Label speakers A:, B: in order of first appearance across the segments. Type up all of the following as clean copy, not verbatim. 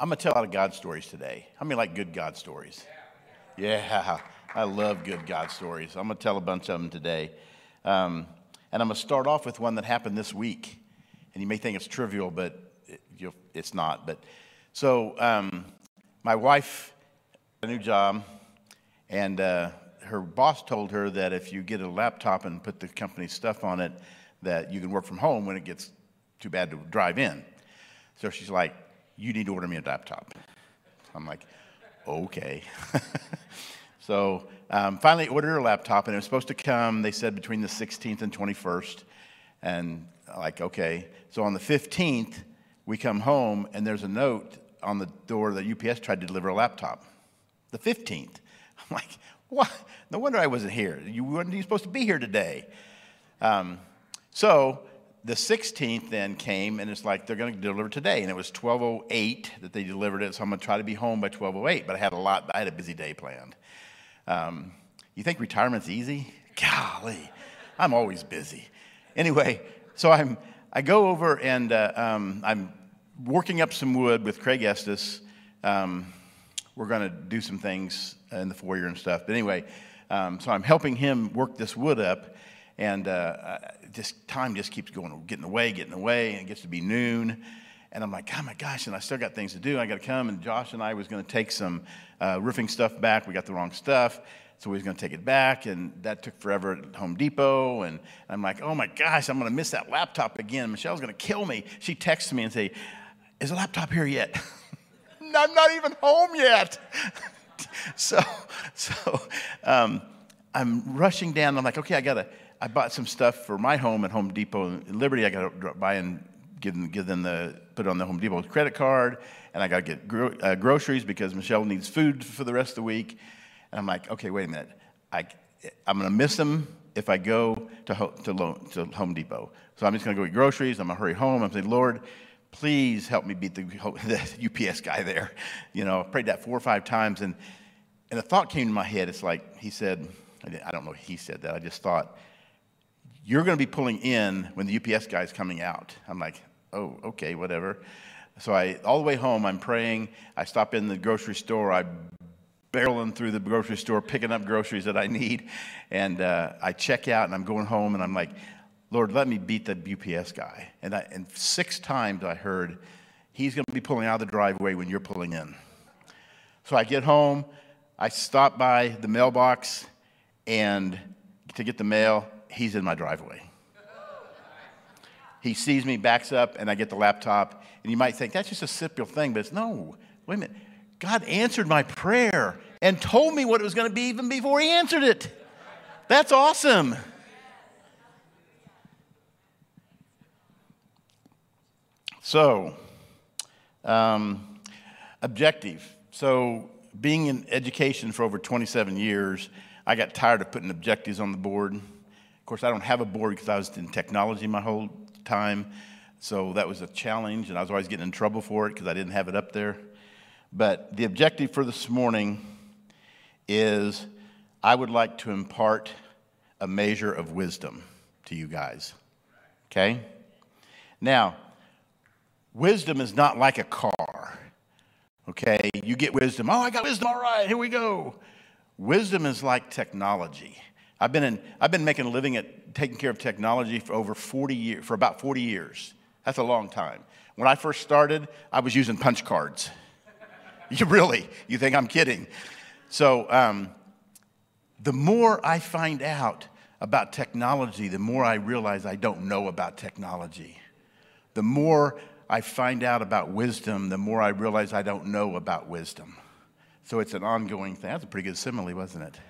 A: I'm going to tell a lot of God stories today. How many like good God stories? Yeah, I love good God stories. I'm going to tell a bunch of them today. And I'm going to start off with one that happened this week. And you may think it's trivial, but it's not. My wife got a new job, and her boss told her that if you get a laptop and put the company's stuff on it, that you can work from home when it gets too bad to drive in. So she's like, you need to order me a laptop. I'm like, okay. So finally ordered her a laptop, and it was supposed to come, they said, between the 16th and 21st. And like, okay. So on the 15th, we come home, and there's a note on the door that UPS tried to deliver a laptop. The 15th. I'm like, what? No wonder I wasn't here. You weren't supposed to be here today. So the 16th then came, and it's like they're going to deliver today. And it was 12:08 that they delivered it, so I'm going to try to be home by 12:08. But I had a busy day planned. You think retirement's easy? Golly, I'm always busy. Anyway, so I go over, and I'm working up some wood with Craig Estes. We're going to do some things in the foyer and stuff. But anyway, so I'm helping him work this wood up, and time just keeps getting away, and it gets to be noon. And I'm like, oh my gosh, and I still got things to do. I got to come, and Josh and I was going to take some roofing stuff back. We got the wrong stuff, so we was going to take it back, and that took forever at Home Depot. And I'm like, oh my gosh, I'm going to miss that laptop again. Michelle's going to kill me. She texts me and say, is the laptop here yet? I'm not even home yet. I'm rushing down. I'm like, okay, I bought some stuff for my home at Home Depot in Liberty. I got to drop by and put it on the Home Depot credit card, and I got to get groceries because Michelle needs food for the rest of the week. And I'm like, okay, wait a minute. I'm going to miss them if I go to Home Depot. So I'm just going to go get groceries. I'm going to hurry home. I'm saying, Lord, please help me beat the UPS guy there. I prayed that 4 or 5 times, and a thought came to my head. It's like he said, I don't know if he said that. I just thought, you're going to be pulling in when the UPS guy's coming out. I'm like, oh, okay, whatever. So all the way home, I'm praying. I stop in the grocery store. I'm barreling through the grocery store, picking up groceries that I need. And I check out, and I'm going home, and I'm like, Lord, let me beat the UPS guy. And 6 times I heard, he's going to be pulling out of the driveway when you're pulling in. So I get home. I stop by the mailbox and to get the mail. He's in my driveway. He sees me, backs up, and I get the laptop. And you might think, that's just a simple thing, but it's no. Wait a minute. God answered my prayer and told me what it was going to be even before he answered it. That's awesome. So, objective. So, being in education for over 27 years, I got tired of putting objectives on the board. Of course, I don't have a board because I was in technology my whole time. So that was a challenge, and I was always getting in trouble for it because I didn't have it up there. But the objective for this morning is I would like to impart a measure of wisdom to you guys. Okay? Now, wisdom is not like a car. Okay? You get wisdom. Oh, I got wisdom. All right, here we go. Wisdom is like technology. I've been making a living at taking care of technology for about 40 years. That's a long time. When I first started, I was using punch cards. You think I'm kidding? So the more I find out about technology, the more I realize I don't know about technology. The more I find out about wisdom, the more I realize I don't know about wisdom. So it's an ongoing thing. That's a pretty good simile, wasn't it?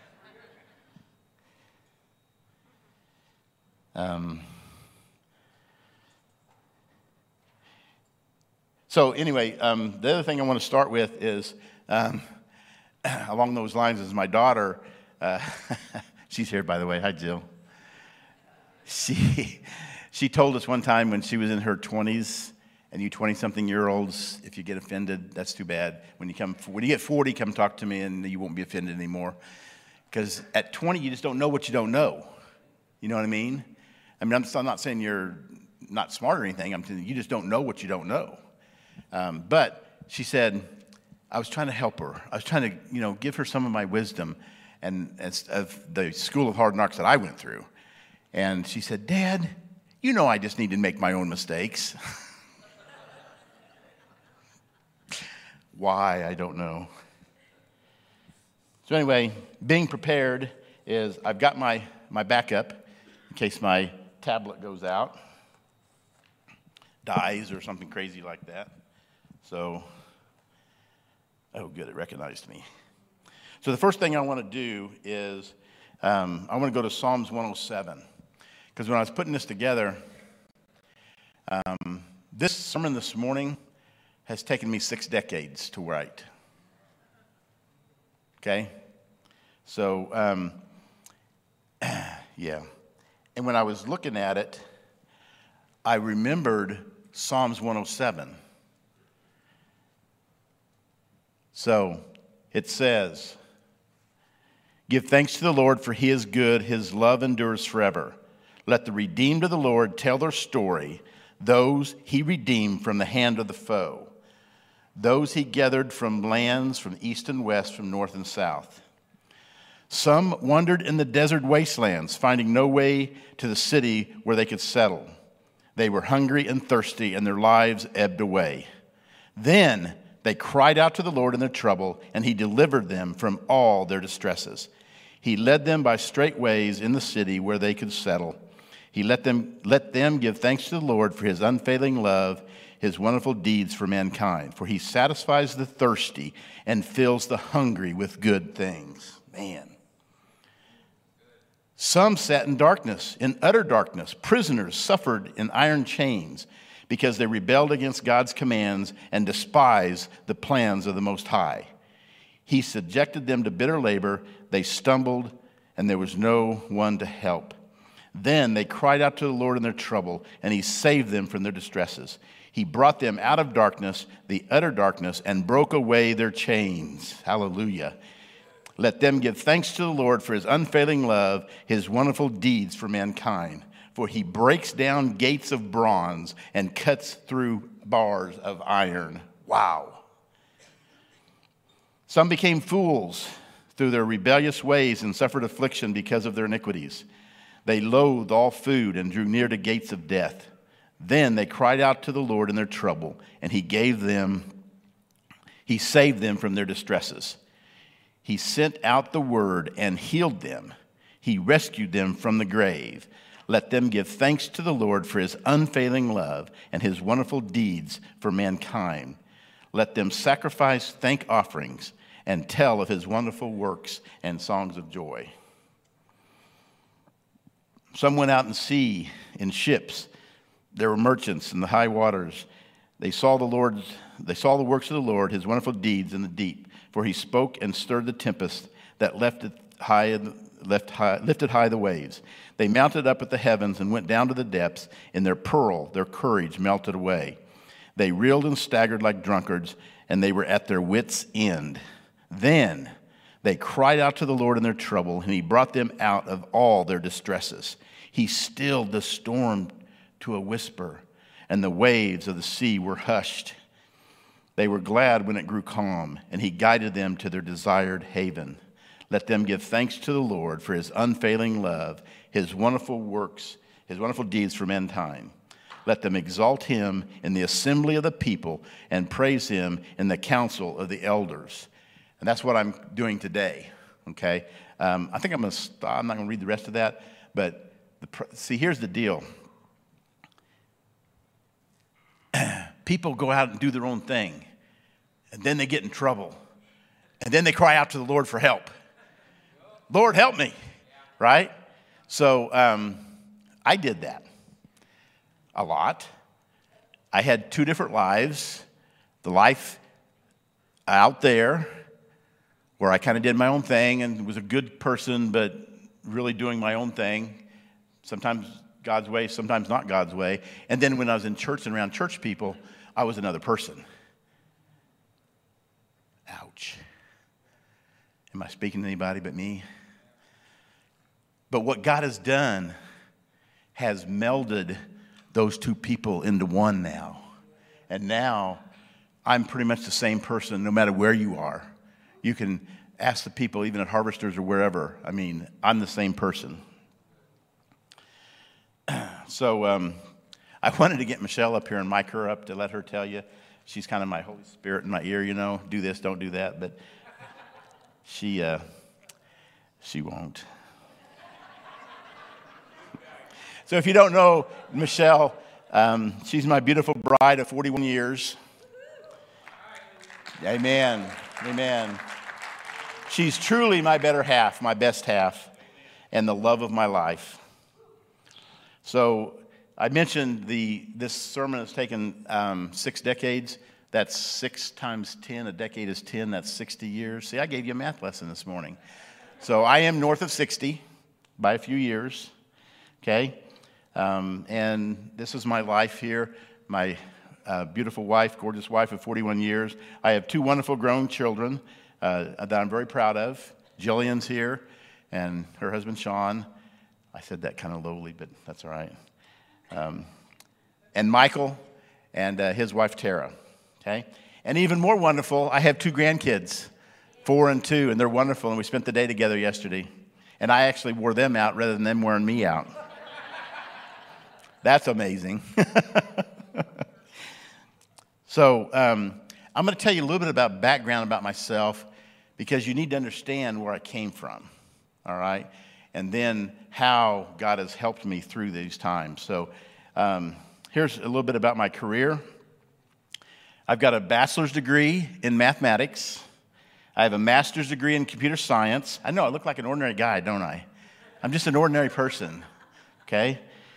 A: So anyway, the other thing I want to start with is, along those lines, is my daughter. She's here, by the way. Hi, Jill. She told us one time when she was in her 20s, and you 20-something-year-olds, if you get offended, that's too bad. When you get 40, come talk to me, and you won't be offended anymore. Because at 20, you just don't know what you don't know. You know what I mean? I'm not saying you're not smart or anything. I'm saying you just don't know what you don't know. But she said, I was trying to help her. I was trying to, give her some of my wisdom and of the school of hard knocks that I went through. And she said, Dad, I just need to make my own mistakes. Why, I don't know. So anyway, being prepared is I've got my backup in case my tablet goes out, dies or something crazy like that. So, oh good, it recognized me. So the first thing I want to do is I want to go to Psalms 107. Because when I was putting this together, this sermon this morning has taken me 6 decades to write. Okay? So, yeah. And when I was looking at it, I remembered Psalms 107. So, it says, Give thanks to the Lord, for he is good. His love endures forever. Let the redeemed of the Lord tell their story, those he redeemed from the hand of the foe, those he gathered from lands from east and west, from north and south. Some wandered in the desert wastelands, finding no way to the city where they could settle. They were hungry and thirsty, and their lives ebbed away. Then they cried out to the Lord in their trouble, and he delivered them from all their distresses. He led them by straight ways in the city where they could settle. He let them give thanks to the Lord for his unfailing love, his wonderful deeds for mankind. For he satisfies the thirsty and fills the hungry with good things. Man. Some sat in darkness, in utter darkness. Prisoners suffered in iron chains because they rebelled against God's commands and despised the plans of the Most High. He subjected them to bitter labor. They stumbled, and there was no one to help. Then they cried out to the Lord in their trouble, and he saved them from their distresses. He brought them out of darkness, the utter darkness, and broke away their chains. Hallelujah. Let them give thanks to the Lord for his unfailing love, his wonderful deeds for mankind. For he breaks down gates of bronze and cuts through bars of iron. Wow. Some became fools through their rebellious ways and suffered affliction because of their iniquities. They loathed all food and drew near to gates of death. Then they cried out to the Lord in their trouble, and he saved them from their distresses. He sent out the word and healed them. He rescued them from the grave. Let them give thanks to the Lord for his unfailing love and his wonderful deeds for mankind. Let them sacrifice thank offerings and tell of his wonderful works and songs of joy. Some went out in sea in ships. There were merchants in the high waters. They saw the works of the Lord, his wonderful deeds in the deep. For he spoke and stirred the tempest that lifted high the waves. They mounted up at the heavens and went down to the depths. In their courage melted away. They reeled and staggered like drunkards, and they were at their wits' end. Then they cried out to the Lord in their trouble, and he brought them out of all their distresses. He stilled the storm to a whisper, and the waves of the sea were hushed. They were glad when it grew calm, and he guided them to their desired haven. Let them give thanks to the Lord for his unfailing love, his wonderful works, his wonderful deeds for mankind. Let them exalt him in the assembly of the people and praise him in the council of the elders. And that's what I'm doing today, okay? I think I'm going to stop. I'm not going to read the rest of that. But see, here's the deal. People go out and do their own thing, and then they get in trouble. And then they cry out to the Lord for help. Lord, help me, right? So I did that a lot. I had 2 different lives. The life out there, where I kind of did my own thing and was a good person, but really doing my own thing. Sometimes God's way, sometimes not God's way. And then when I was in church and around church people, I was another person. Ouch. Am I speaking to anybody but me? But what God has done has melded those 2 people into one now. And now I'm pretty much the same person no matter where you are. You can ask the people, even at Harvesters or wherever. I mean, I'm the same person. So I wanted to get Michelle up here and mic her up to let her tell you. She's kind of my Holy Spirit in my ear, you know. Do this, don't do that. But she won't. So if you don't know Michelle, she's my beautiful bride of 41 years. Amen. Amen. She's truly my better half, my best half, and the love of my life. So I mentioned this sermon has taken 6 decades. That's 6 times 10. A decade is 10. That's 60 years. See, I gave you a math lesson this morning. So I am north of 60 by a few years. Okay? And this is my life here. My beautiful wife, gorgeous wife of 41 years. I have 2 wonderful grown children that I'm very proud of. Jillian's here, and her husband, Sean. I said that kind of lowly, but that's all right. And Michael and his wife, Tara. Okay? And even more wonderful, I have 2 grandkids, 4 and 2, and they're wonderful, and we spent the day together yesterday. And I actually wore them out rather than them wearing me out. That's amazing. So I'm going to tell you a little bit about background about myself because you need to understand where I came from, all right? And then how God has helped me through these times. So here's a little bit about my career. I've got a bachelor's degree in mathematics. I have a master's degree in computer science. I know I look like an ordinary guy, don't I? I'm just an ordinary person, okay?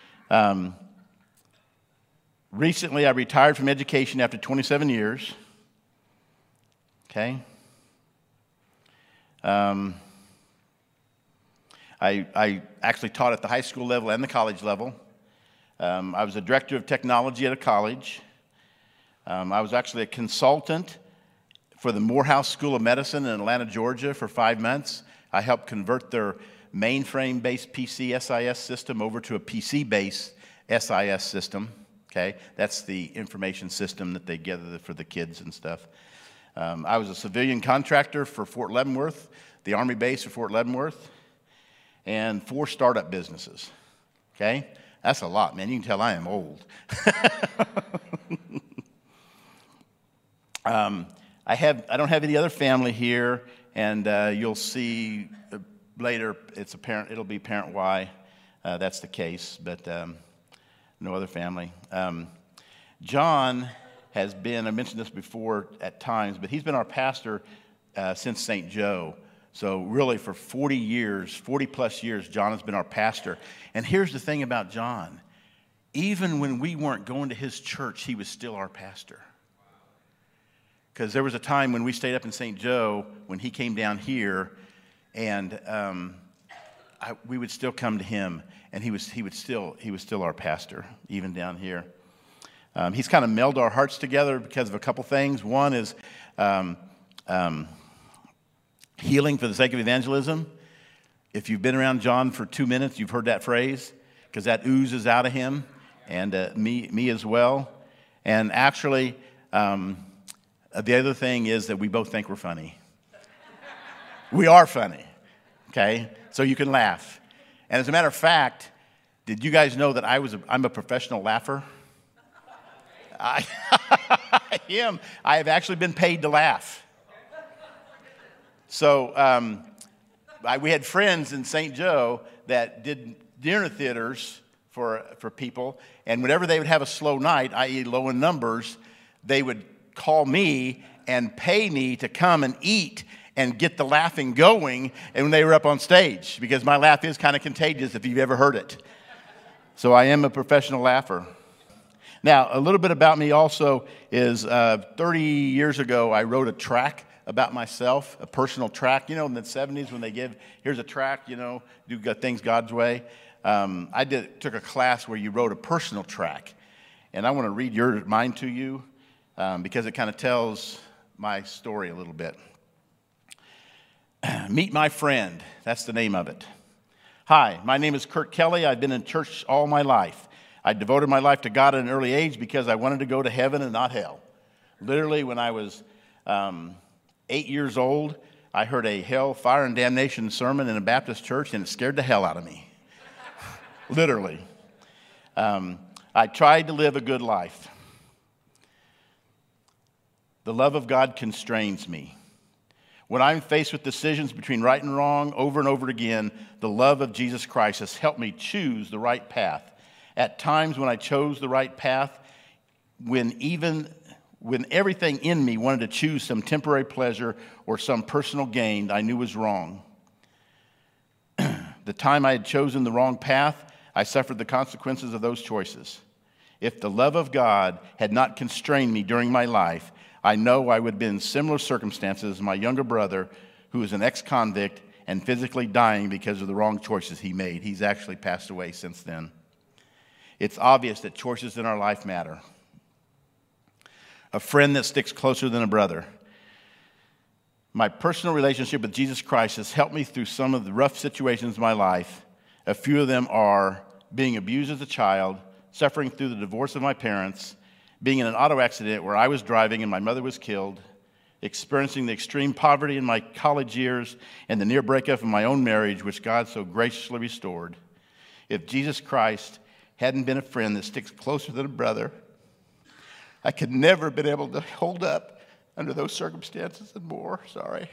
A: Recently, I retired from education after 27 years. Okay. I actually taught at the high school level and the college level. I was a director of technology at a college. I was actually a consultant for the Morehouse School of Medicine in Atlanta, Georgia for 5 months. I helped convert their mainframe-based PC SIS system over to a PC-based SIS system. Okay, that's the information system that they gather for the kids and stuff. I was a civilian contractor for Fort Leavenworth, the Army base for Fort Leavenworth, and 4 startup businesses. Okay, that's a lot, man. You can tell I am old. I don't have any other family here, and you'll see later. It's apparent. It'll be apparent why that's the case, but. No other family. John has been, I mentioned this before at times, but he's been our pastor since St. Joe. So really for 40 years, 40 plus years, John has been our pastor. And here's the thing about John. Even when we weren't going to his church, he was still our pastor. Because there was a time when we stayed up in St. Joe, when he came down here, and we would still come to him. And he was still our pastor, even down here. He's kind of melded our hearts together because of a couple things. One is healing for the sake of evangelism. If you've been around John for 2 minutes, you've heard that phrase because that oozes out of him, and me as well. And actually, the other thing is that we both think we're funny. We are funny, okay? So you can laugh. And as a matter of fact, did you guys know that I'm a professional laugher? I am. I have actually been paid to laugh. So we had friends in St. Joe that did dinner theaters for people, and whenever they would have a slow night, i.e. low in numbers, they would call me and pay me to come and eat and get the laughing going and when they were up on stage, because my laugh is kind of contagious if you've ever heard it. So I am a professional laugher. Now, a little bit about me also is 30 years ago, I wrote a track about myself, a personal track. You know, in the 70s when they give, here's a track, you know, do things God's way. I took a class where you wrote a personal track. And I want to read mine to you because it kind of tells my story a little bit. Meet my friend. That's the name of it. Hi, my name is Kurt Kelly. I've been in church all my life. I devoted my life to God at an early age because I wanted to go to heaven and not hell. Literally, when I was 8 years old, I heard a hell, fire, and damnation sermon in a Baptist church, and it scared the hell out of me. Literally. I tried to live a good life. The love of God constrains me. When I'm faced with decisions between right and wrong over and over again, the love of Jesus Christ has helped me choose the right path. At times when I chose the right path, when everything in me wanted to choose some temporary pleasure or some personal gain I knew was wrong. The time I had chosen the wrong path, I suffered the consequences of those choices. If the love of God had not constrained me during my life, I know I would have been in similar circumstances as my younger brother, who is an ex-convict and physically dying because of the wrong choices he made. He's actually passed away since then. It's obvious that choices in our life matter. A friend that sticks closer than a brother. My personal relationship with Jesus Christ has helped me through some of the rough situations in my life. A few of them are being abused as a child, suffering through the divorce of my parents, being in an auto accident where I was driving and my mother was killed, experiencing the extreme poverty in my college years, and the near breakup of my own marriage, which God so graciously restored. If Jesus Christ hadn't been a friend that sticks closer than a brother, I could never have been able to hold up under those circumstances and more. Sorry.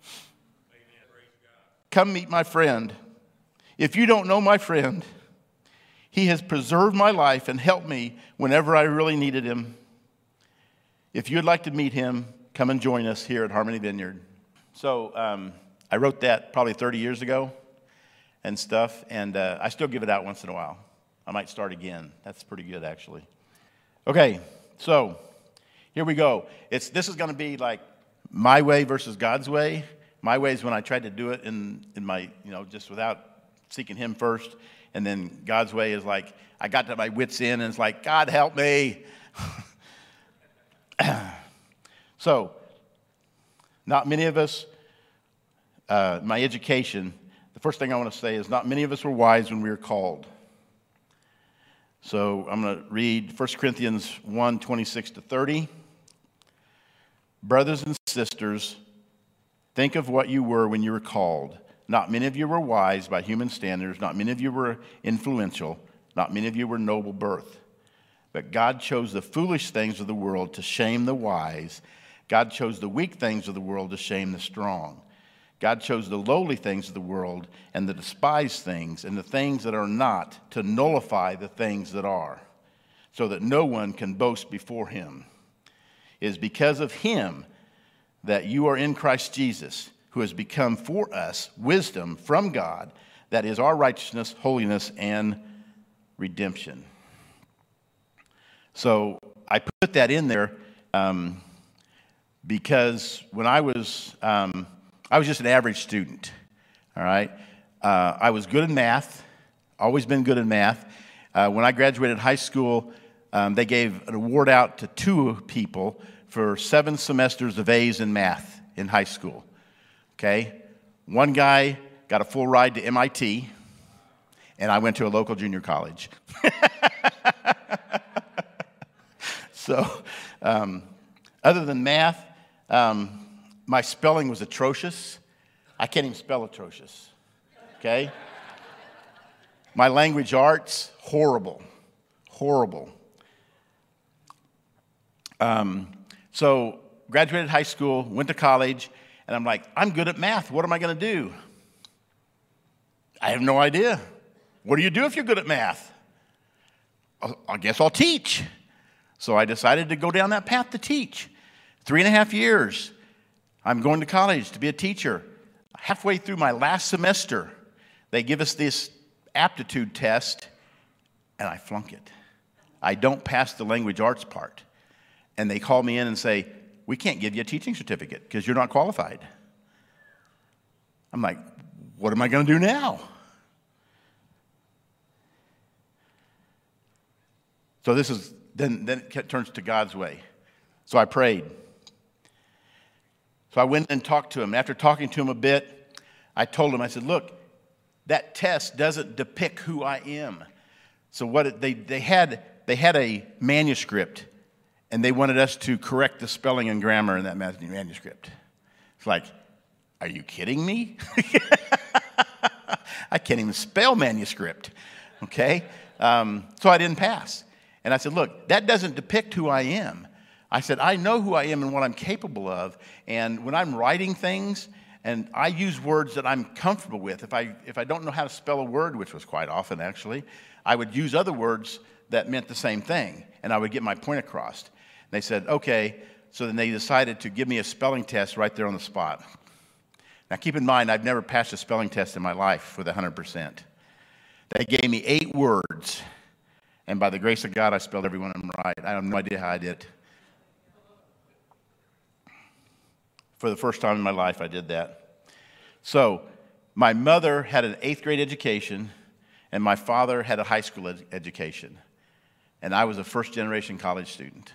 A: Come meet my friend. If you don't know my friend, he has preserved my life and helped me whenever I really needed him. If you'd like to meet him, come and join us here at Harmony Vineyard. So I wrote that probably 30 years ago and stuff, and I still give it out once in a while. I might start again. That's pretty good, actually. Okay, so here we go. This is going to be like my way versus God's way. My way is when I tried to do it in my, just without seeking him first. And then God's way is like, I got to my wits' end, and it's like, God help me. So, not many of us, my education, the first thing I want to say is not many of us were wise when we were called. So I'm going to read 1 Corinthians 1, 26 to 30. Brothers and sisters, think of what you were when you were called. Not many of you were wise by human standards. Not many of you were influential. Not many of you were noble birth. But God chose the foolish things of the world to shame the wise. God chose the weak things of the world to shame the strong. God chose the lowly things of the world and the despised things and the things that are not to nullify the things that are, so that no one can boast before him. It is because of him that you are in Christ Jesus, who has become for us wisdom from God, that is our righteousness, holiness, and redemption. So I put that in there because when I was just an average student, all right? I was good in math, always been good in math. When I graduated high school, they gave an award out to 2 people for 7 semesters of A's in math in high school. Okay, one guy got a full ride to MIT, and I went to a local junior college. So, other than math, my spelling was atrocious. I can't even spell atrocious. Okay? My language arts, horrible. So, graduated high school, went to college. And I'm like, I'm good at math. What am I going to do? I have no idea. What do you do if you're good at math? I guess I'll teach. So I decided to go down that path to teach. 3.5 years. I'm going to college to be a teacher. Halfway through my last semester, they give us this aptitude test, and I flunk it. I don't pass the language arts part. And they call me in and say, we can't give you a teaching certificate because you're not qualified. I'm like, what am I going to do now? So this is, then it turns to God's way. So I prayed. So I went and talked to him. After talking to him a bit, I told him, I said, look, that test doesn't depict who I am. So what they had a manuscript, and they wanted us to correct the spelling and grammar in that manuscript. It's like, are you kidding me? I can't even spell manuscript, okay? So I didn't pass. And I said, look, that doesn't depict who I am. I said, I know who I am and what I'm capable of. And when I'm writing things, and I use words that I'm comfortable with. If I don't know how to spell a word, which was quite often actually, I would use other words that meant the same thing, and I would get my point across. And they said, okay. So then they decided to give me a spelling test right there on the spot. Now keep in mind, I've never passed a spelling test in my life with 100%. They gave me 8 words, and by the grace of God, I spelled every one of them right. I have no idea how I did it. For the first time in my life, I did that. So my mother had an 8th grade education, and my father had a high school education. And I was a first-generation college student.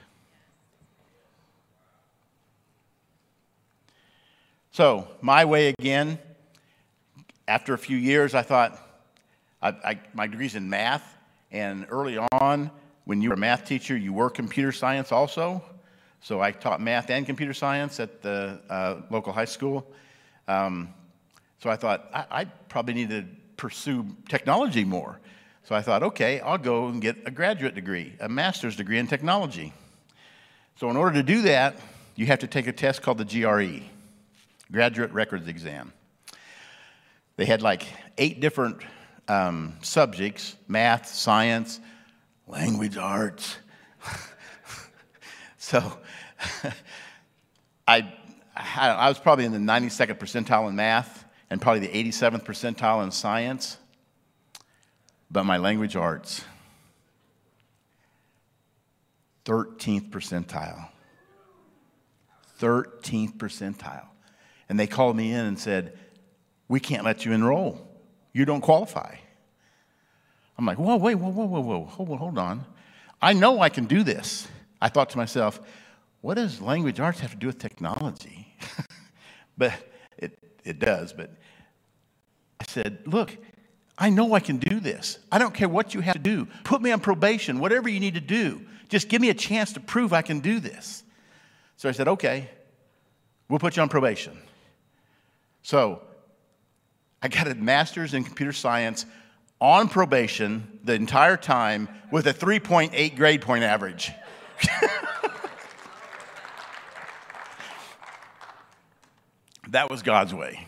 A: So my way again, after a few years, I thought, my degree's in math, and early on, when you were a math teacher, you were computer science also. So I taught math and computer science at the local high school. So I thought, I probably need to pursue technology more. So I thought, okay, I'll go and get a graduate degree, a master's degree in technology. So in order to do that, you have to take a test called the GRE, Graduate Records Exam. They had like 8 different subjects: math, science, language arts. So I was probably in the 92nd percentile in math and probably the 87th percentile in science, but my language arts, 13th percentile. 13th percentile. And they called me in and said, we can't let you enroll. You don't qualify. I'm like, whoa, wait, whoa, hold on. I know I can do this. I thought to myself, what does language arts have to do with technology? But it does. But I said, look, I know I can do this. I don't care what you have to do. Put me on probation, whatever you need to do. Just give me a chance to prove I can do this. So I said, okay, we'll put you on probation. So I got a master's in computer science on probation the entire time with a 3.8 grade point average. That was God's way.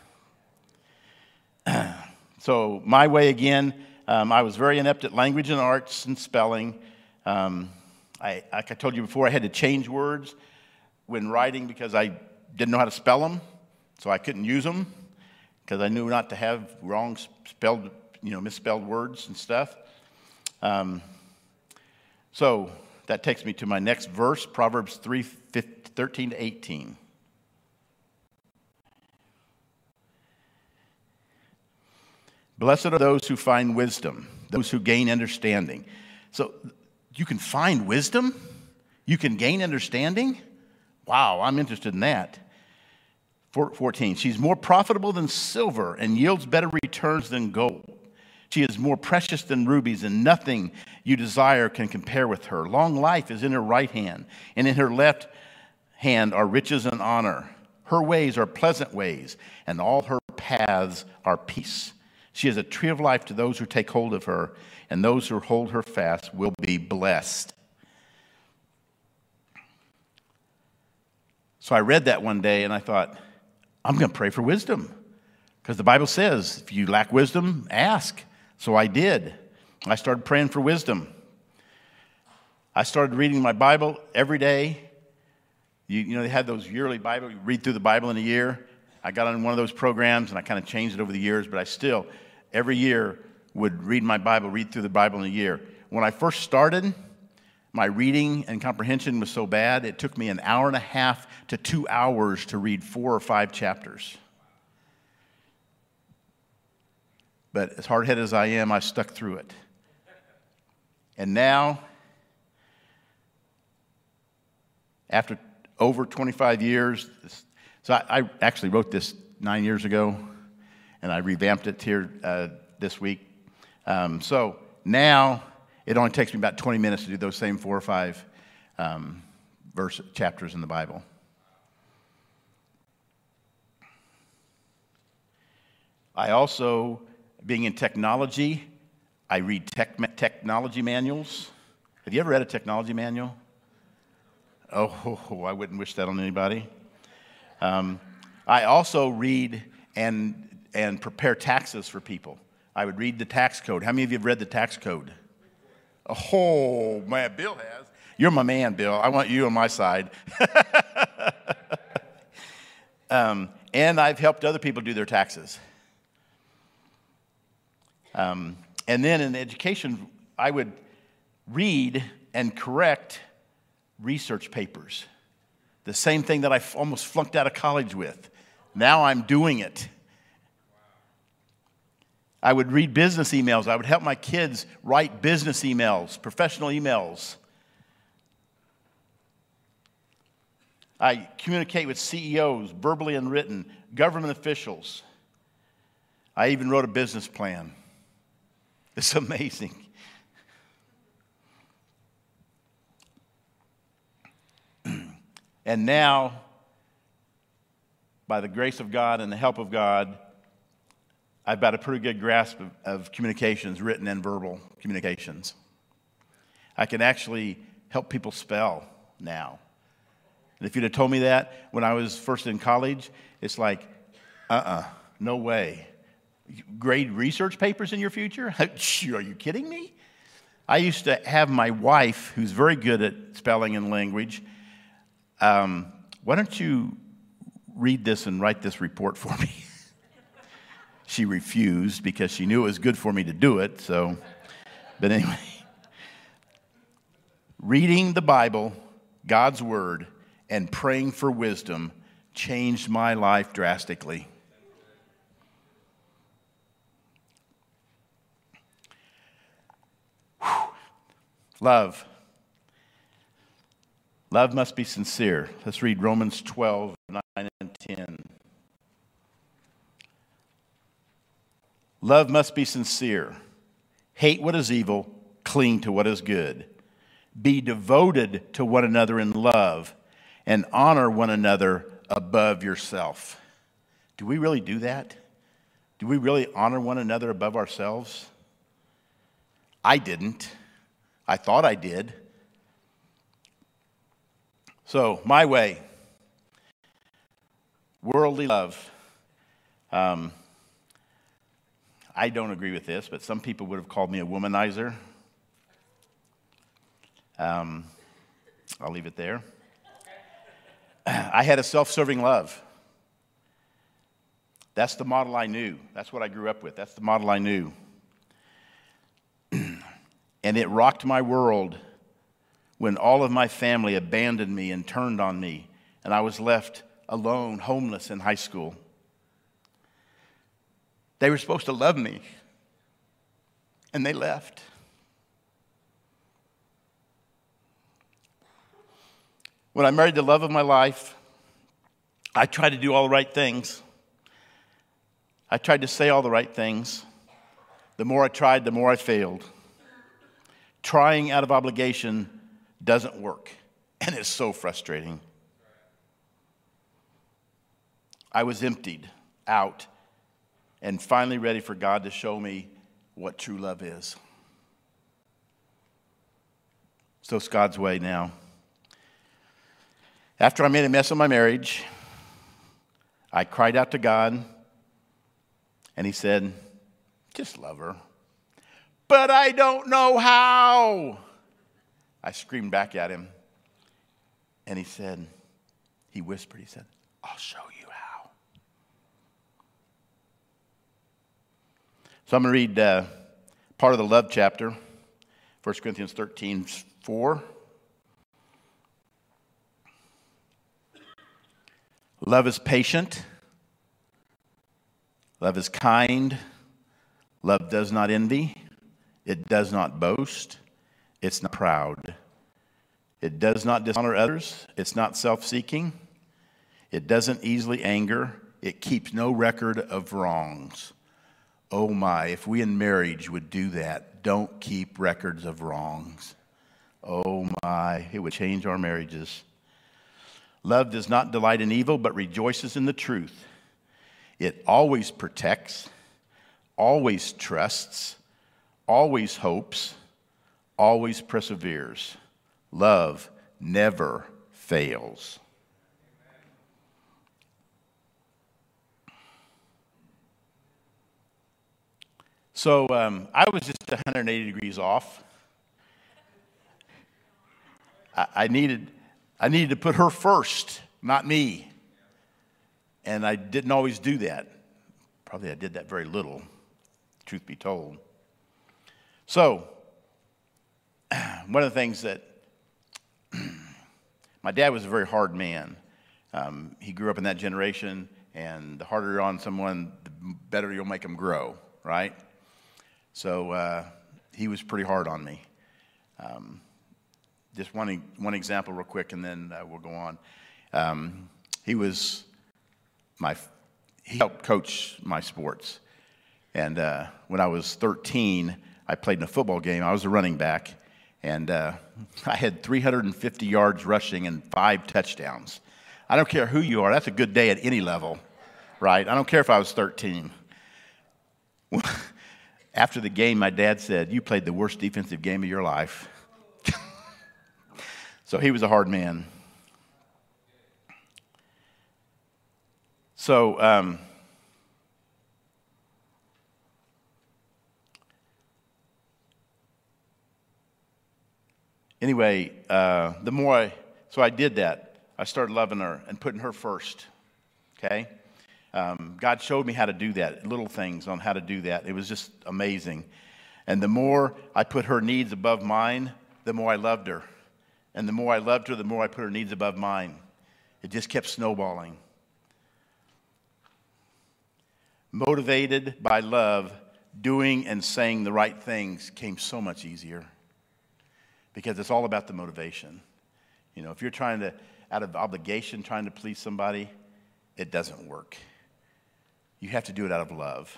A: So my way again, I was very inept at language and arts and spelling. Like I told you before, I had to change words when writing because I didn't know how to spell them, so I couldn't use them because I knew not to have wrong spelled, misspelled words and stuff. So that takes me to my next verse, Proverbs 3:13 to 18. Blessed are those who find wisdom, those who gain understanding. So you can find wisdom? You can gain understanding? Wow, I'm interested in that. 14, she's more profitable than silver and yields better returns than gold. She is more precious than rubies, and nothing you desire can compare with her. Long life is in her right hand, and in her left hand are riches and honor. Her ways are pleasant ways, and all her paths are peace. She is a tree of life to those who take hold of her, and those who hold her fast will be blessed. So I read that one day, and I thought, I'm going to pray for wisdom, because the Bible says, if you lack wisdom, ask. So I did. I started praying for wisdom. I started reading my Bible every day. You know, they had those yearly Bible, you read through the Bible in a year. I got on one of those programs, and I kind of changed it over the years, but I still, every year, would read my Bible, read through the Bible in a year. When I first started, my reading and comprehension was so bad, it took me an hour and a half to 2 hours to read 4 or 5 chapters. But as hard-headed as I am, I stuck through it. And now, after over 25 years, so I actually wrote this 9 years ago, and I revamped it here this week. So now it only takes me about 20 minutes to do those same 4 or 5 chapters in the Bible. I also, being in technology, I read technology manuals. Have you ever read a technology manual? Oh, I wouldn't wish that on anybody. I also read and prepare taxes for people. I would read the tax code. How many of you have read the tax code? Oh, man, Bill has. You're my man, Bill. I want you on my side. And I've helped other people do their taxes. And then in education, I would read and correct research papers. The same thing that I almost flunked out of college with. Now I'm doing it. I would read business emails. I would help my kids write business emails, professional emails. I communicate with CEOs, verbally and written, government officials. I even wrote a business plan. It's amazing. And now, by the grace of God and the help of God, I've got a pretty good grasp of communications, written and verbal communications. I can actually help people spell now. And if you'd have told me that when I was first in college, it's like, no way. Grade research papers in your future? Are you kidding me? I used to have my wife, who's very good at spelling and language, why don't you read this and write this report for me? She refused because she knew it was good for me to do it. But anyway, reading the Bible, God's Word, and praying for wisdom changed my life drastically. Love. Love must be sincere. Let's read Romans 12, 9 and 10. Love must be sincere. Hate what is evil, cling to what is good. Be devoted to one another in love, and honor one another above yourself. Do we really do that? Do we really honor one another above ourselves? I didn't. I thought I did. So, my way, worldly love. I don't agree with this, but some people would have called me a womanizer. I'll leave it there. I had a self-serving love. That's the model I knew. That's what I grew up with. That's the model I knew. And it rocked my world when all of my family abandoned me and turned on me, and I was left alone, homeless in high school. They were supposed to love me, and they left. When I married the love of my life, I tried to do all the right things. I tried to say all the right things. The more I tried, the more I failed. Trying out of obligation doesn't work, and it's so frustrating. I was emptied out and finally ready for God to show me what true love is. So it's God's way now. After I made a mess of my marriage, I cried out to God, and He said, just love her. But I don't know how. I screamed back at Him, and He whispered, He said, I'll show you how. So I'm going to read part of the love chapter, 1 Corinthians 13:4. Love is patient. Love is kind. Love does not envy. It does not boast. It's not proud. It does not dishonor others. It's not self-seeking. It doesn't easily anger. It keeps no record of wrongs. Oh my, if we in marriage would do that, don't keep records of wrongs. Oh my, it would change our marriages. Love does not delight in evil, but rejoices in the truth. It always protects, always trusts, always hopes, always perseveres. Love never fails. So I was just 180 degrees off. I needed to put her first, not me. And I didn't always do that. Probably I did that very little, truth be told. So, one of the things that my dad was a very hard man. He grew up in that generation, and the harder you're on someone, the better you'll make them grow, right? So he was pretty hard on me. Just one example real quick, and then we'll go on. He helped coach my sports. And when I was 13, I played in a football game. I was a running back, and I had 350 yards rushing and 5 touchdowns. I don't care who you are. That's a good day at any level, right? I don't care if I was 13. After the game, my dad said, "You played the worst defensive game of your life." So he was a hard man. So anyway, so I did that. I started loving her and putting her first, okay? God showed me how to do that, little things on how to do that. It was just amazing. And the more I put her needs above mine, the more I loved her. And the more I loved her, the more I put her needs above mine. It just kept snowballing. Motivated by love, doing and saying the right things came so much easier. Because it's all about the motivation. You know, if you're trying to, out of obligation, trying to please somebody, it doesn't work. You have to do it out of love.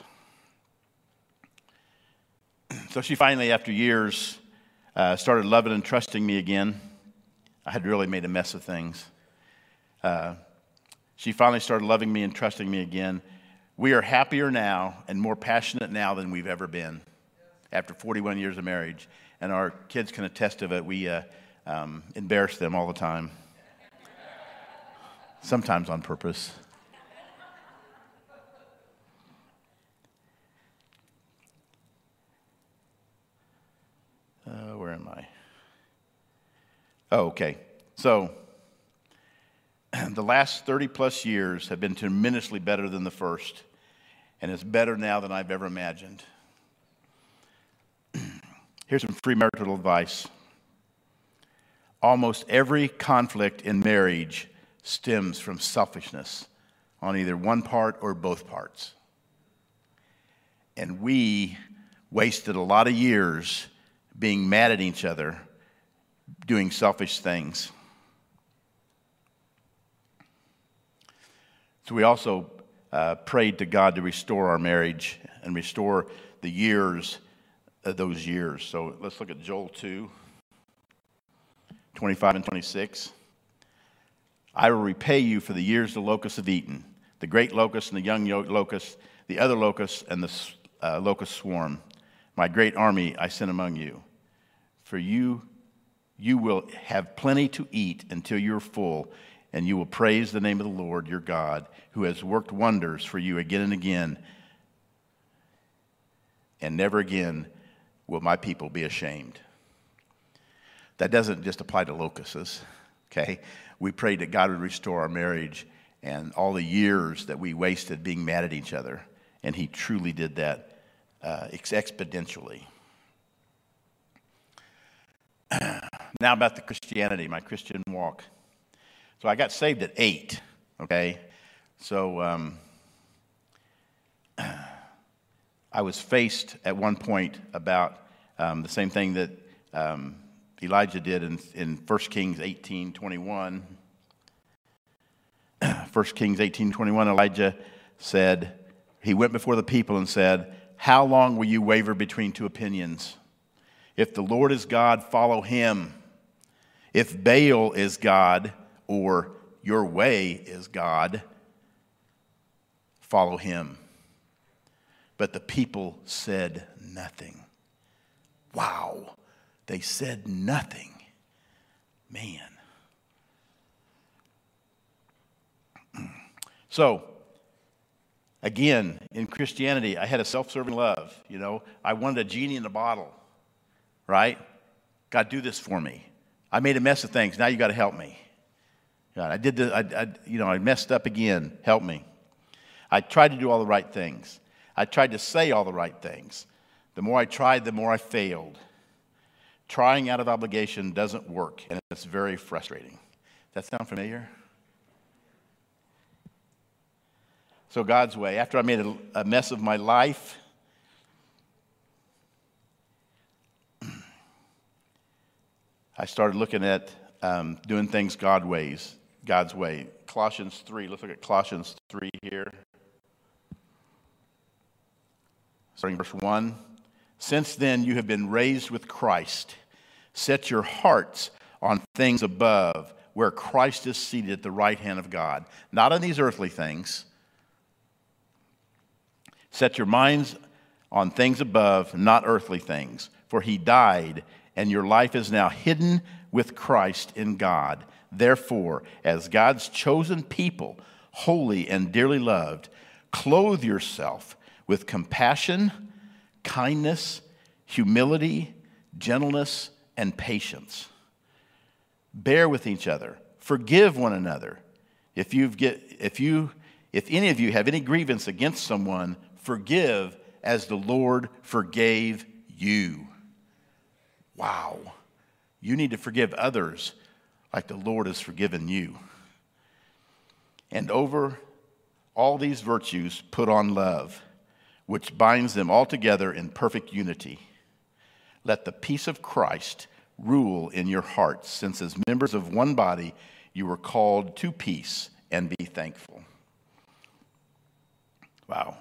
A: So she finally, after years, started loving and trusting me again. I had really made a mess of things. She finally started loving me and trusting me again. We are happier now and more passionate now than we've ever been after 41 years of marriage. And our kids can attest to it. We embarrass them all the time, sometimes on purpose. Where am I? Oh, okay. So the last 30 plus years have been tremendously better than the first, and it's better now than I've ever imagined. Here's some free marital advice. Almost every conflict in marriage stems from selfishness on either one part or both parts. And we wasted a lot of years being mad at each other, doing selfish things. So we also prayed to God to restore our marriage and restore the years, those years. So let's look at Joel 2, 25 and 26. I will repay you for the years the locusts have eaten, the great locust and the young locust, the other locust and the locust swarm. My great army I sent among you. For you will have plenty to eat until you're full, and you will praise the name of the Lord your God, who has worked wonders for you again and again. And never again will my people be ashamed. That doesn't just apply to locusts, okay? We prayed that God would restore our marriage and all the years that we wasted being mad at each other. And he truly did that exponentially. Now about the Christianity, my Christian walk. So I got saved at 8, okay? So I was faced at one point about the same thing that Elijah did in 1 Kings 18:21. 1 Kings 18:21, Elijah said, he went before the people and said, how long will you waver between two opinions? If the Lord is God, follow him. If Baal is God or your way is God, follow him. But the people said nothing. Wow. They said nothing. Man. So, again, in Christianity, I had a self-serving love. You know, I wanted a genie in a bottle, right? God, do this for me. I made a mess of things. Now you got to help me. God, I did this. I messed up again. Help me. I tried to do all the right things. I tried to say all the right things. The more I tried, the more I failed. Trying out of obligation doesn't work, and it's very frustrating. Does that sound familiar? So God's way. After I made a mess of my life, I started looking at doing things God's way. Colossians 3. Let's look at Colossians 3 here. Starting verse 1. Since then you have been raised with Christ. Set your hearts on things above, where Christ is seated at the right hand of God. Not on these earthly things. Set your minds on things above, not earthly things. For he died, and your life is now hidden with Christ in God. Therefore, as God's chosen people, holy and dearly loved, clothe yourself with compassion, kindness, humility, gentleness, and patience. Bear with each other. Forgive one another. If any of you have any grievance against someone, forgive as the Lord forgave you. Wow. You need to forgive others like the Lord has forgiven you. And over all these virtues, put on love, which binds them all together in perfect unity. Let the peace of Christ rule in your hearts, since as members of one body you were called to peace, and be thankful. Wow.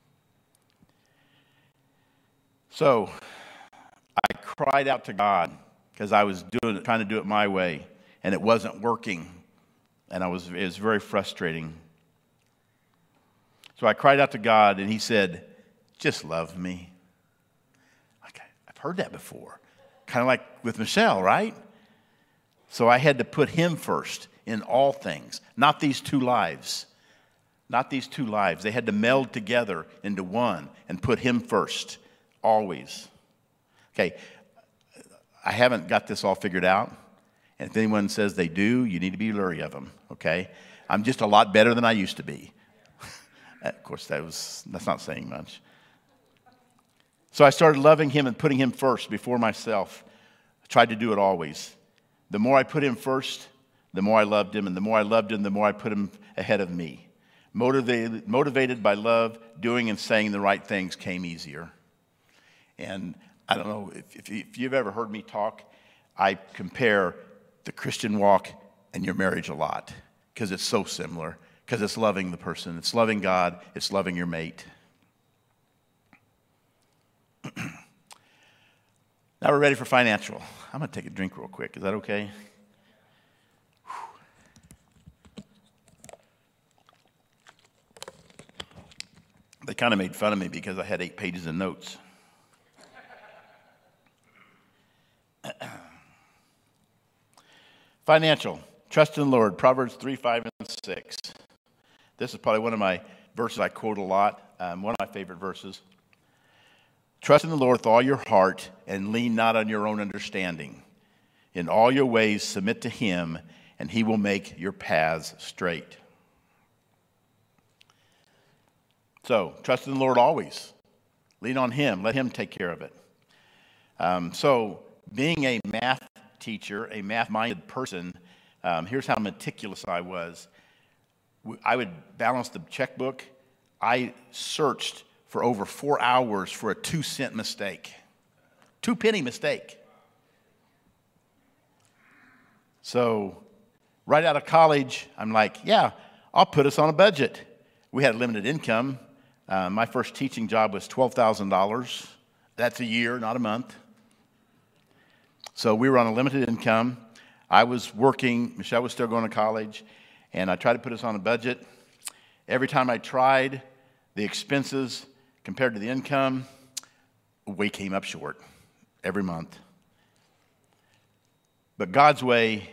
A: So, I cried out to God because I was trying to do it my way, and it wasn't working, and it was very frustrating. So I cried out to God, and he said, just love me. Okay, I've heard that before. Kind of like with Michelle, right? So I had to put him first in all things, not these two lives. Not these two lives. They had to meld together into one and put him first, always. Okay, I haven't got this all figured out. And if anyone says they do, you need to be leery of them, okay? I'm just a lot better than I used to be. Of course, that's not saying much. So I started loving him and putting him first before myself. I tried to do it always. The more I put him first, the more I loved him. And the more I loved him, the more I put him ahead of me. Motivated by love, doing and saying the right things came easier. And I don't know, if you've ever heard me talk, I compare the Christian walk and your marriage a lot because it's so similar, because it's loving the person. It's loving God. It's loving your mate. Now we're ready for financial. I'm going to take a drink real quick. Is that okay? They kind of made fun of me because I had 8 pages of notes. Financial. Trust in the Lord. Proverbs 3, 5, and 6. This is probably one of my verses I quote a lot. One of my favorite verses. Trust in the Lord with all your heart and lean not on your own understanding. In all your ways submit to him, and he will make your paths straight. So, trust in the Lord always. Lean on him. Let him take care of it. So, being a math teacher, a math-minded person, here's how meticulous I was. I would balance the checkbook. I searched for over 4 hours for a 2-cent mistake. 2-penny mistake. So, right out of college, I'm like, yeah, I'll put us on a budget. We had limited income. My first teaching job was $12,000. That's a year, not a month. So we were on a limited income. I was working, Michelle was still going to college, and I tried to put us on a budget. Every time I tried, the expenses compared to the income, we came up short every month. But God's way,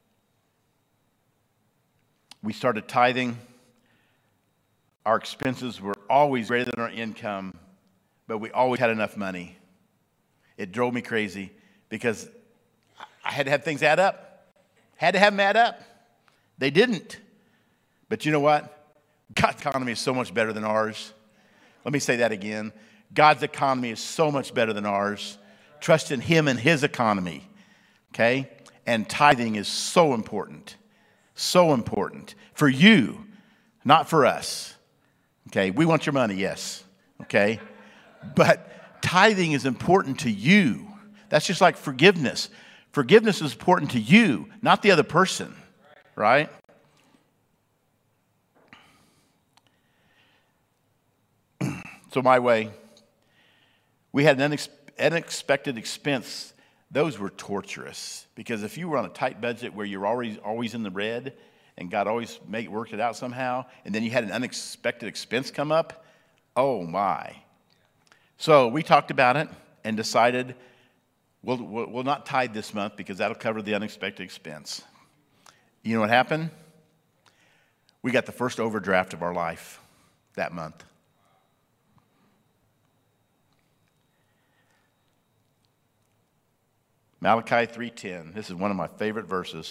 A: we started tithing. Our expenses were always greater than our income, but we always had enough money. It drove me crazy because I had to have things add up. Had to have them add up. They didn't. But you know what? God's economy is so much better than ours. Let me say that again. God's economy is so much better than ours. Trust in Him and His economy. Okay? And tithing is so important. So important. For you, not for us. Okay? We want your money, yes. Okay? But tithing is important to you. That's just like forgiveness. Forgiveness is important to you, not the other person. Right? So my way, we had an unexpected expense. Those were torturous because if you were on a tight budget where you're always in the red and God always worked it out somehow, and then you had an unexpected expense come up, oh my. So we talked about it and decided we'll not tithe this month because that'll cover the unexpected expense. You know what happened? We got the first overdraft of our life that month. Malachi 3:10. This is one of my favorite verses.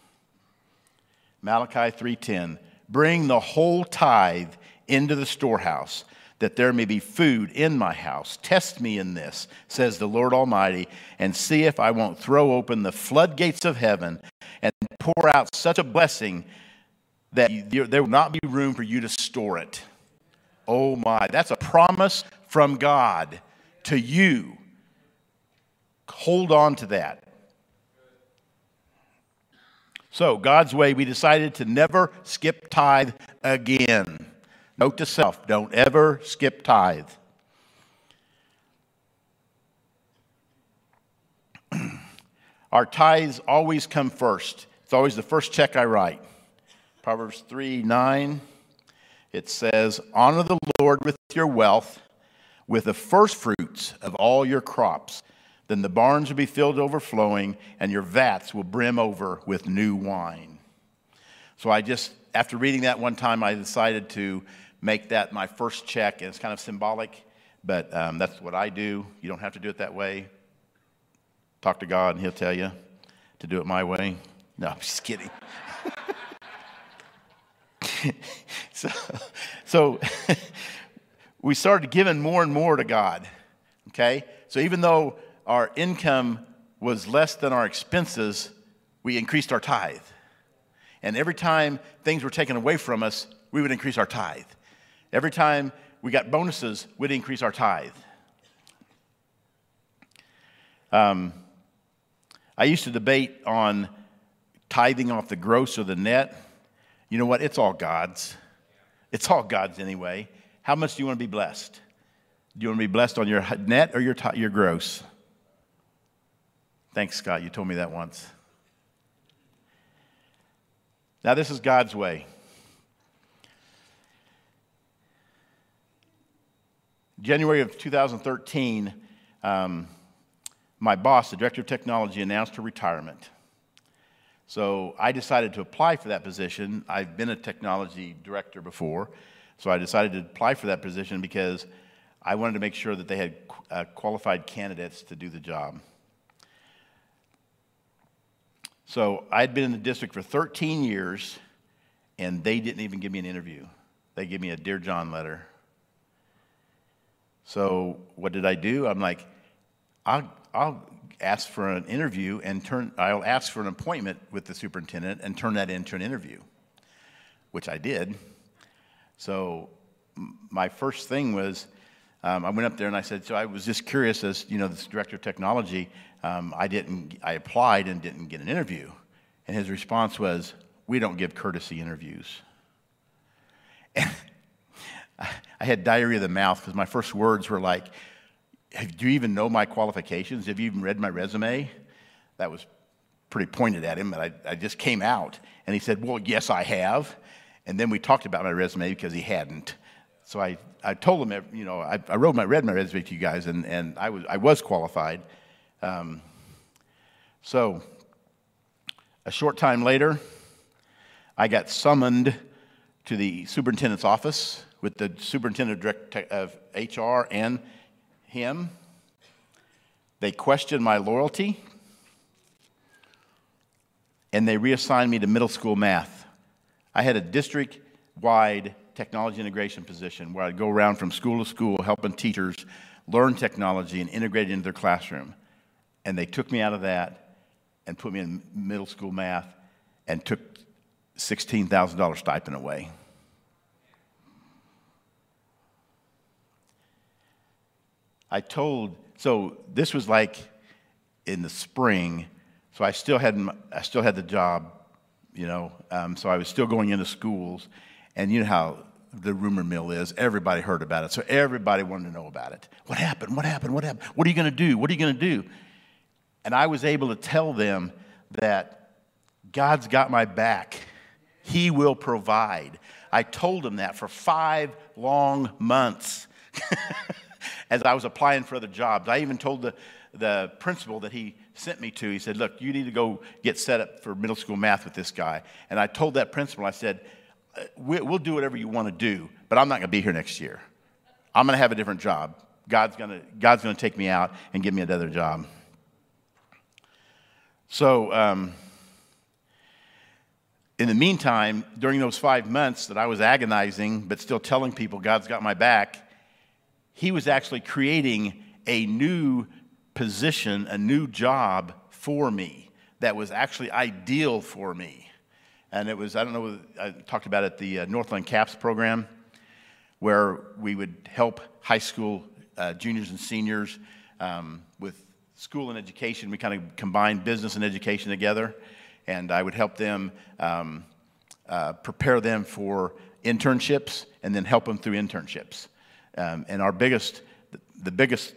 A: Malachi 3:10. Bring the whole tithe into the storehouse, that there may be food in my house. Test me in this, says the Lord Almighty, and see if I won't throw open the floodgates of heaven and pour out such a blessing that there will not be room for you to store it. Oh my, that's a promise from God to you. Hold on to that. So, God's way, we decided to never skip tithe again. Note to self, don't ever skip tithe. Our tithes always come first. It's always the first check I write. Proverbs 3:9, it says, honor the Lord with your wealth, with the first fruits of all your crops. Then the barns will be filled overflowing, and your vats will brim over with new wine. So after reading that one time, I decided to make that my first check, and it's kind of symbolic, but that's what I do. You don't have to do it that way. Talk to God, and He'll tell you to do it my way. No, I'm just kidding. So we started giving more and more to God, okay? So even though our income was less than our expenses, we increased our tithe. And every time things were taken away from us, we would increase our tithe. Every time we got bonuses, we'd increase our tithe. I used to debate on tithing off the gross or the net. You know what? It's all God's. It's all God's anyway. How much do you want to be blessed? Do you want to be blessed on your net or your gross? Thanks, Scott. You told me that once. Now, this is God's way. January of 2013, my boss, the director of technology, announced her retirement. So I decided to apply for that position. I've been a technology director before, so I decided to apply for that position because I wanted to make sure that they had qualified candidates to do the job. So I'd been in the district for 13 years, and they didn't even give me an interview. They gave me a Dear John letter. So what did I do? I'm like, I'll ask for an interview and I'll ask for an appointment with the superintendent and turn that into an interview, which I did. So my first thing was, I went up there and I said, so I was just curious as, this director of technology, I applied and didn't get an interview. And his response was, we don't give courtesy interviews. And I had diarrhea of the mouth because my first words were like, do you even know my qualifications? Have you even read my resume? That was pretty pointed at him, but I just came out. And he said, well, yes, I have. And then we talked about my resume because he hadn't. So I told him, you know, I read my resume to you guys, and I was qualified. So a short time later, I got summoned to the superintendent's office with the superintendent of HR and him. They questioned my loyalty, and they reassigned me to middle school math. I had a district-wide technology integration position where I'd go around from school to school helping teachers learn technology and integrate it into their classroom. And they took me out of that and put me in middle school math and took $16,000 stipend away. So this was like in the spring, so I still had the job, you know, so I was still going into schools, and you know how the rumor mill is. Everybody heard about it, so everybody wanted to know about it. What happened? What happened? What happened? What are you going to do? What are you going to do? And I was able to tell them that God's got my back. He will provide. I told them that for 5 long months as I was applying for other jobs. I even told the principal that he sent me to, he said, look, you need to go get set up for middle school math with this guy. And I told that principal, I said, we'll do whatever you want to do, but I'm not going to be here next year. I'm going to have a different job. God's going to take me out and give me another job. So in the meantime, during those 5 months that I was agonizing but still telling people God's got my back, he was actually creating a new position, a new job for me that was actually ideal for me. And it was, I don't know, I talked about it at the Northland CAPS program, where we would help high school juniors and seniors with school and education. We kind of combined business and education together, and I would help them prepare them for internships and then help them through internships. And the biggest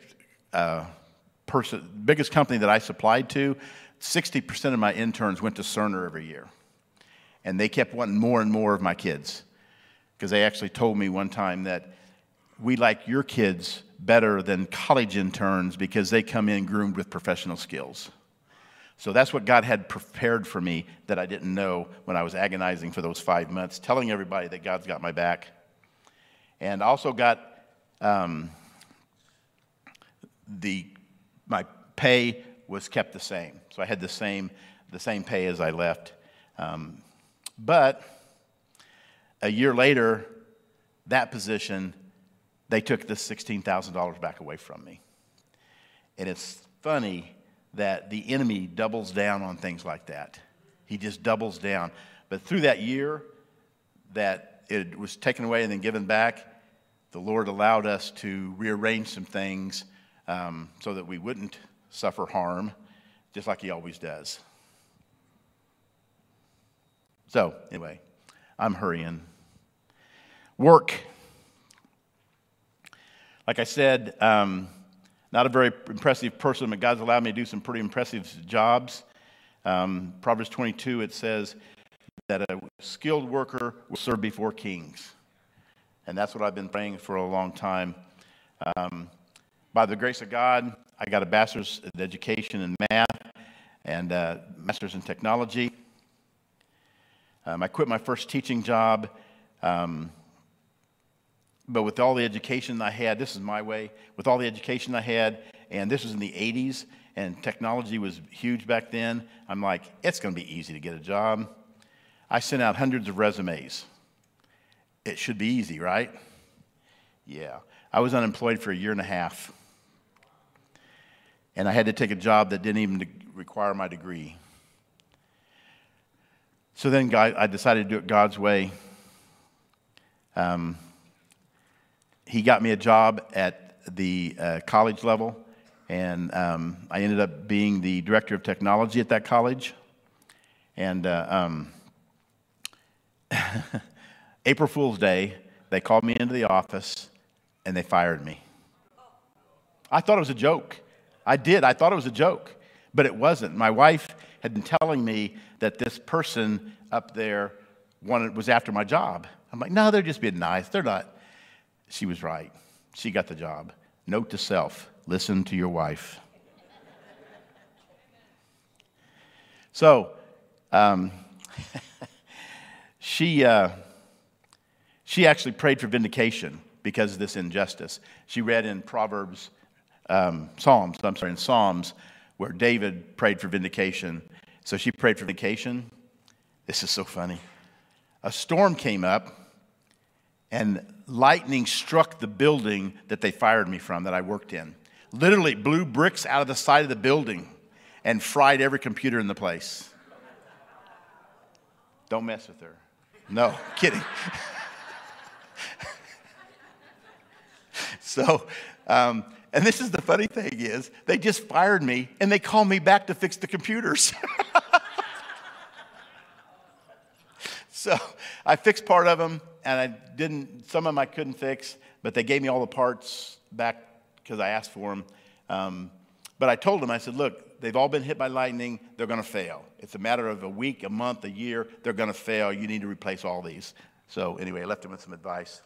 A: company that I supplied to, 60% of my interns went to Cerner every year. And they kept wanting more and more of my kids, because they actually told me one time that we like your kids better than college interns because they come in groomed with professional skills. So that's what God had prepared for me that I didn't know when I was agonizing for those 5 months, telling everybody that God's got my back. And I also got my pay was kept the same. So I had the same pay as I left. But a year later, that position, they took the $16,000 back away from me. And it's funny that the enemy doubles down on things like that. He just doubles down. But through that year that it was taken away and then given back, the Lord allowed us to rearrange some things so that we wouldn't suffer harm, just like he always does. So, anyway, I'm hurrying. Work. Like I said, not a very impressive person, but God's allowed me to do some pretty impressive jobs. Proverbs 22, it says that a skilled worker will serve before kings. And that's what I've been praying for a long time. By the grace of God, I got a bachelor's in education in math and a master's in technology. I quit my first teaching job, but with all the education I had, this is my way, with all the education I had, and this was in the 80s, and technology was huge back then, I'm like, it's going to be easy to get a job. I sent out hundreds of resumes. It should be easy, right? Yeah. I was unemployed for a year and a half, and I had to take a job that didn't even require my degree. So then I decided to do it God's way. He got me a job at the college level, and I ended up being the director of technology at that college. And April Fool's Day, they called me into the office, and they fired me. I thought it was a joke. I did. I thought it was a joke, but it wasn't. My wife had been telling me that this person up there was after my job. I'm like, no, they're just being nice. They're not. She was right. She got the job. Note to self, listen to your wife. So, she actually prayed for vindication because of this injustice. She read in Psalms, where David prayed for vindication. So she prayed for vindication. This is so funny. A storm came up, and lightning struck the building that they fired me from, that I worked in. Literally blew bricks out of the side of the building and fried every computer in the place. Don't mess with her. No, kidding. So, and this is the funny thing is, they just fired me, and they called me back to fix the computers. So I fixed part of them, and some of them I couldn't fix, but they gave me all the parts back because I asked for them. But I told them, I said, look, they've all been hit by lightning. They're going to fail. It's a matter of a week, a month, a year. They're going to fail. You need to replace all these. So anyway, I left them with some advice.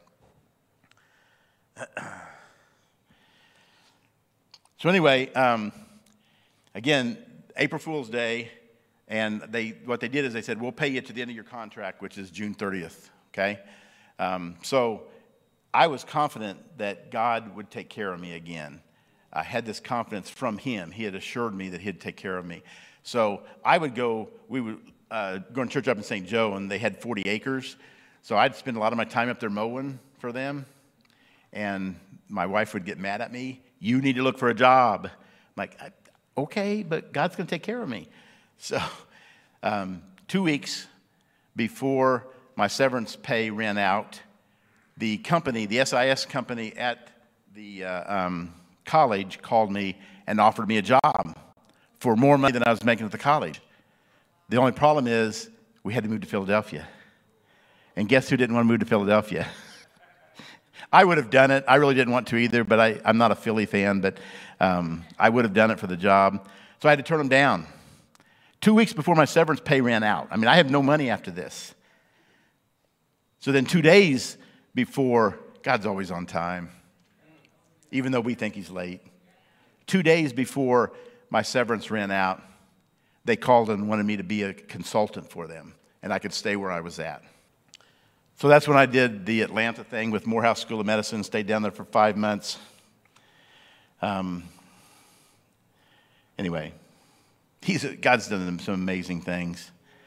A: So anyway, again, April Fool's Day, and what they did is they said, we'll pay you to the end of your contract, which is June 30th, okay? So I was confident that God would take care of me again. I had this confidence from him. He had assured me that he'd take care of me. So we would go to church up in St. Joe, and they had 40 acres. So I'd spend a lot of my time up there mowing for them. And my wife would get mad at me. You need to look for a job. I'm like, okay, but God's going to take care of me. So 2 weeks before my severance pay ran out, the company, the SIS company at the college called me and offered me a job for more money than I was making at the college. The only problem is we had to move to Philadelphia. And guess who didn't want to move to Philadelphia? I would have done it. I really didn't want to either, but I'm not a Philly fan, but I would have done it for the job. So I had to turn them down. 2 weeks before my severance pay ran out. I mean, I have no money after this. So then 2 days before, God's always on time, even though we think he's late. 2 days before my severance ran out, they called and wanted me to be a consultant for them, and I could stay where I was at. So that's when I did the Atlanta thing with Morehouse School of Medicine, stayed down there for 5 months. Anyway, God's done some amazing things.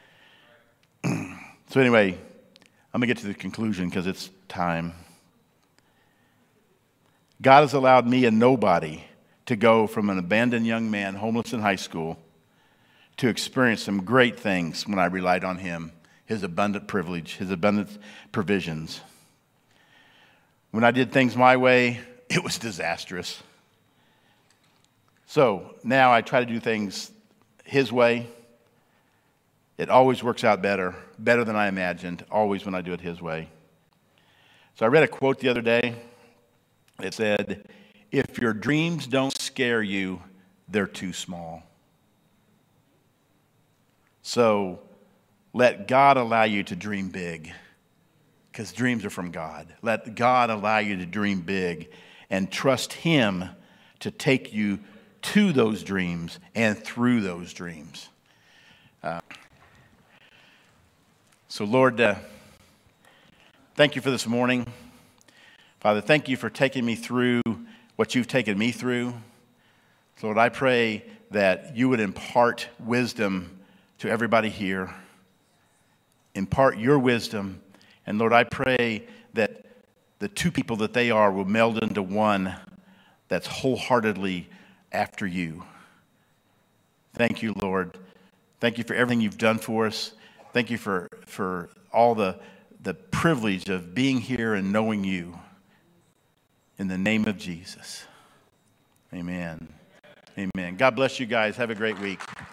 A: So anyway, I'm going to get to the conclusion because it's time. God has allowed me, a nobody, to go from an abandoned young man, homeless in high school, to experience some great things when I relied on him, his abundant privilege, his abundant provisions. When I did things my way, it was disastrous. So now I try to do things his way. It always works out better than I imagined, always when I do it his way. So I read a quote the other day. It said, if your dreams don't scare you, they're too small. So let God allow you to dream big, because dreams are from God. Let God allow you to dream big and trust him to take you to those dreams and through those dreams. So Lord, thank you for this morning. Father, thank you for taking me through what you've taken me through. Lord, I pray that you would impart wisdom to everybody here. Impart your wisdom. And Lord, I pray that the two people that they are will meld into one that's wholeheartedly after you. Thank you, Lord. Thank you for everything you've done for us. Thank you for all the privilege of being here and knowing you. In the name of Jesus. Amen. Amen. God bless you guys. Have a great week.